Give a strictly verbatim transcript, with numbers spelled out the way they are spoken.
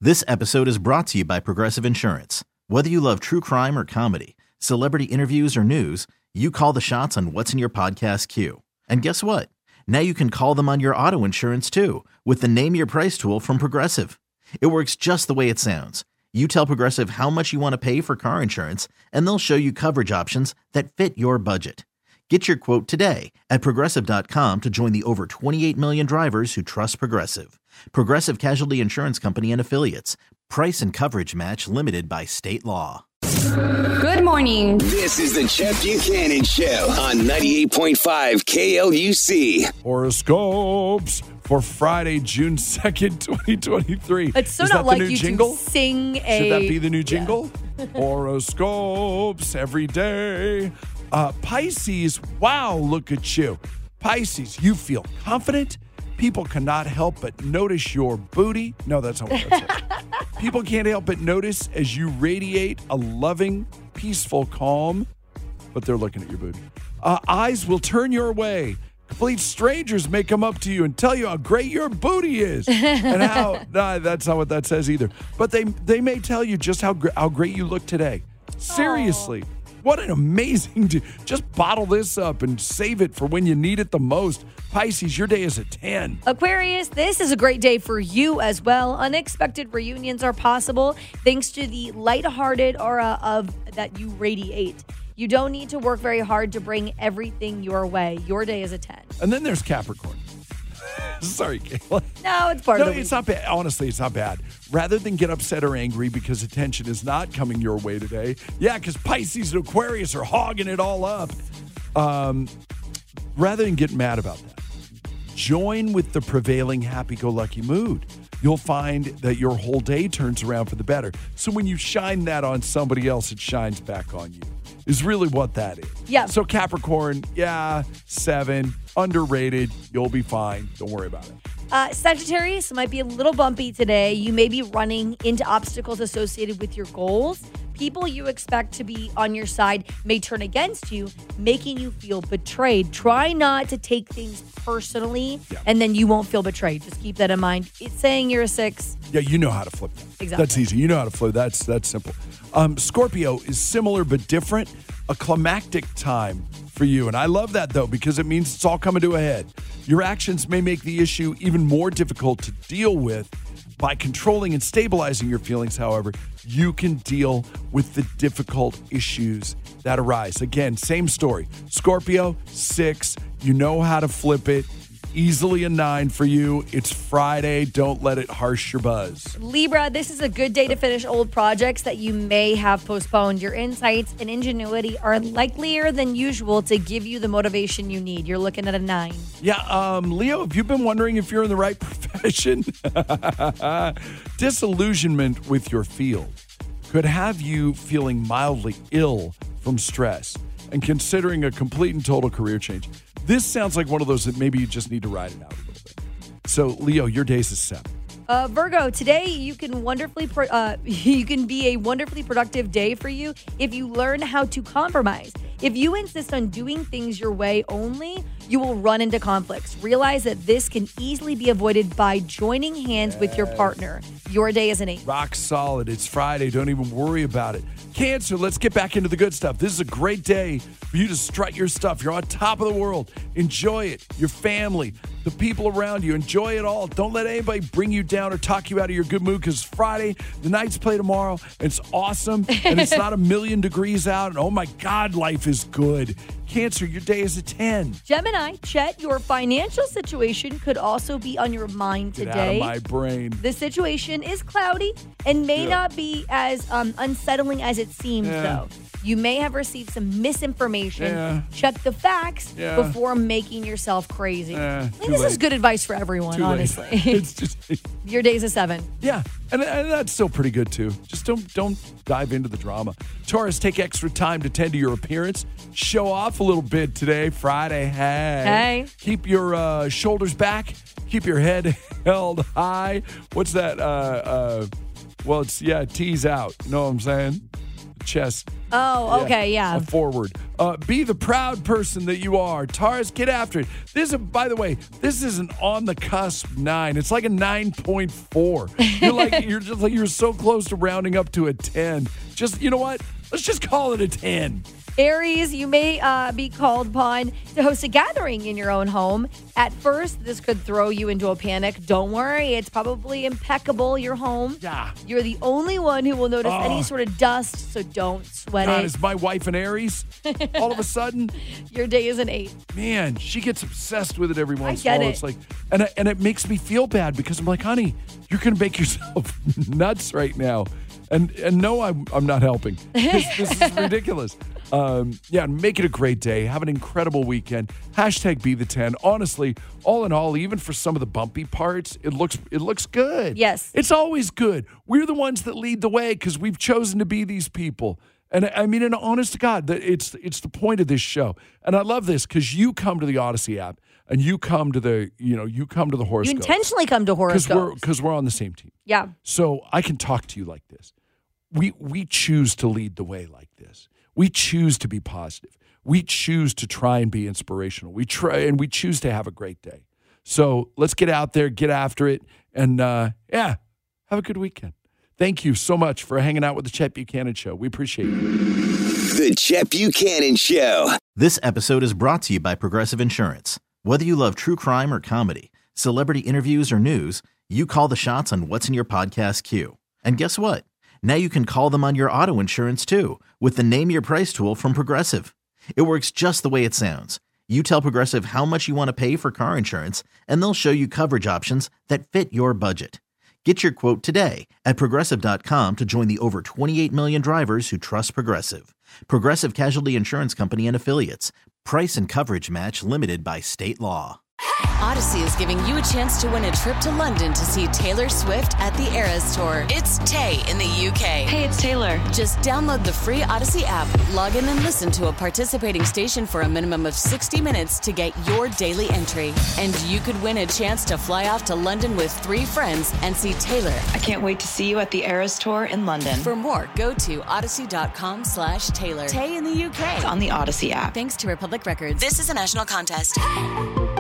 This episode is brought to you by Progressive Insurance. Whether you love true crime or comedy, celebrity interviews or news, you call the shots on what's in your podcast queue. And guess what? Now you can call them on your auto insurance too with the Name Your Price tool from Progressive. It works just the way it sounds. You tell Progressive how much you want to pay for car insurance, and they'll show you coverage options that fit your budget. Get your quote today at Progressive dot com to join the over twenty-eight million drivers who trust Progressive. Progressive Casualty Insurance Company and Affiliates. Price and coverage match limited by state law. Good morning. This is the Chet Buchanan Show on ninety-eight point five K L U C. Horoscopes for Friday, June second, twenty twenty-three. It's so is not that like the new you jingle? to sing a... Should that be the new jingle? Yeah. Horoscopes every day. Uh, Pisces, wow, look at you. Pisces, you feel confident. People cannot help but notice your booty. No, that's not what that says. People can't help but notice as you radiate a loving, peaceful calm, but they're looking at your booty. Uh, eyes will turn your way. Complete strangers may come up to you and tell you how great your booty is. And how, nah, that's not what that says either. But they they may tell you just how, gr- how great you look today. Seriously. Aww. What an amazing, d- just bottle this up and save it for when you need it the most. Pisces, your day is a ten. Aquarius, this is a great day for you as well. Unexpected reunions are possible thanks to the lighthearted aura of that you radiate. You don't need to work very hard to bring everything your way. Your day is a ten. And then there's Capricorn. Sorry, Kayla. No, it's part no, of the week. It's not bad. Honestly, it's not bad. Rather than get upset or angry because attention is not coming your way today. Yeah, because Pisces and Aquarius are hogging it all up. Um, rather than get mad about that, join with the prevailing happy-go-lucky mood. You'll find that your whole day turns around for the better. So when you shine that on somebody else, it shines back on you. Is really what that is. Yeah. So Capricorn, yeah, seven, underrated. You'll be fine. Don't worry about it. Uh, Sagittarius might be a little bumpy today. You may be running into obstacles associated with your goals. People you expect to be on your side may turn against you, making you feel betrayed. Try not to take things personally, yeah. and then you won't feel betrayed. Just keep that in mind. It's saying you're a six. Yeah, you know how to flip that. Exactly. That's easy. You know how to flip. That's that's simple. Um, Scorpio is similar but different. A climactic time for you. And I love that, though, because it means it's all coming to a head. Your actions may make the issue even more difficult to deal with. By controlling and stabilizing your feelings, however, you can deal with the difficult issues that arise. Again, same story. Scorpio, six. You know how to flip it. Easily a nine for you. It's Friday. Don't let it harsh your buzz. Libra, this is a good day to finish old projects that you may have postponed. Your insights and ingenuity are likelier than usual to give you the motivation you need. You're looking at a nine. Yeah, um, Leo, have you been wondering if you're in the right profession? Disillusionment with your field could have you feeling mildly ill from stress and considering a complete and total career change. This sounds like one of those that maybe you just need to ride it out a little bit. So, Leo, your day's a seven. Uh, Virgo, today you can wonderfully pro- uh, you can be a wonderfully productive day for you if you learn how to compromise. If you insist on doing things your way only, you will run into conflicts. Realize that this can easily be avoided by joining hands yes. with your partner. Your day is an eight. Rock solid. It's Friday. Don't even worry about it. Cancer, let's get back into the good stuff. This is a great day for you to strut your stuff. You're on top of the world. Enjoy it. Your family, the people around you, enjoy it all. Don't let anybody bring you down or talk you out of your good mood because Friday, the Knights play tomorrow. It's awesome, and it's not a million degrees out, and oh my God, life is good. Cancer, your day is a ten. Gemini, Chet, your financial situation could also be on your mind today. Get out of my brain. The situation is cloudy and may yeah. not be as um, unsettling as it seems, yeah. though. You may have received some misinformation. Yeah. Check the facts yeah. before making yourself crazy. Yeah, I think this late. is good advice for everyone, too honestly. It's just your day's a seven. Yeah, and, and that's still pretty good too. Just don't don't dive into the drama. Taurus, take extra time to tend to your appearance. Show off a little bit today, Friday. Hey, hey. Keep your uh, shoulders back. Keep your head held high. What's that? Uh, uh, well, it's yeah, tease out. You know what I'm saying? chest. Oh, okay, yeah. A forward. Uh, be the proud person that you are. Taurus, get after it. This is, by the way, this is an on the cusp nine. It's like a nine point four. You're like you're just like you're so close to rounding up to a ten. Just you know what? Let's just call it a ten. Aries, you may uh, be called upon to host a gathering in your own home. At first, this could throw you into a panic. Don't worry, it's probably impeccable, your home. Yeah. You're the only one who will notice Oh. any sort of dust, so don't sweat God, it. is my wife an Aries? All of a sudden, Your day is an eight. man, she gets obsessed with it every once in get a while. it. It's like, and it, and it makes me feel bad because I'm like, honey, you're gonna make yourself nuts right now, and and no, I'm I'm not helping. This, this is ridiculous. Um, yeah, make it a great day. Have an incredible weekend. Hashtag be the ten. Honestly, all in all, even for some of the bumpy parts, it looks it looks good. Yes. It's always good. We're the ones that lead the way because we've chosen to be these people. And I mean, and honest to God, that it's it's the point of this show. And I love this because you come to the Odyssey app and you come to the, you know, you come to the You horoscope. intentionally come to Because we're, horoscopes. because we're on the same team. Yeah. So I can talk to you like this. We we choose to lead the way like this. We choose to be positive. We choose to try and be inspirational. We try and we choose to have a great day. So let's get out there, get after it, and uh, yeah, have a good weekend. Thank you so much for hanging out with the Chet Buchanan Show. We appreciate it. The Chet Buchanan Show. This episode is brought to you by Progressive Insurance. Whether you love true crime or comedy, celebrity interviews or news, you call the shots on what's in your podcast queue. And guess what? Now you can call them on your auto insurance too with the Name Your Price tool from Progressive. It works just the way it sounds. You tell Progressive how much you want to pay for car insurance, and they'll show you coverage options that fit your budget. Get your quote today at Progressive dot com to join the over twenty-eight million drivers who trust Progressive. Progressive Casualty Insurance Company and Affiliates. Price and coverage match limited by state law. Odyssey is giving you a chance to win a trip to London to see Taylor Swift at the Eras Tour. It's Tay in the U K. Hey, it's Taylor. Just download the free Odyssey app, log in and listen to a participating station for a minimum of sixty minutes to get your daily entry. And you could win a chance to fly off to London with three friends and see Taylor. I can't wait to see you at the Eras Tour in London. For more, go to odyssey.com slash Taylor. Tay in the U K. On the Odyssey app. Thanks to Republic Records. This is a national contest.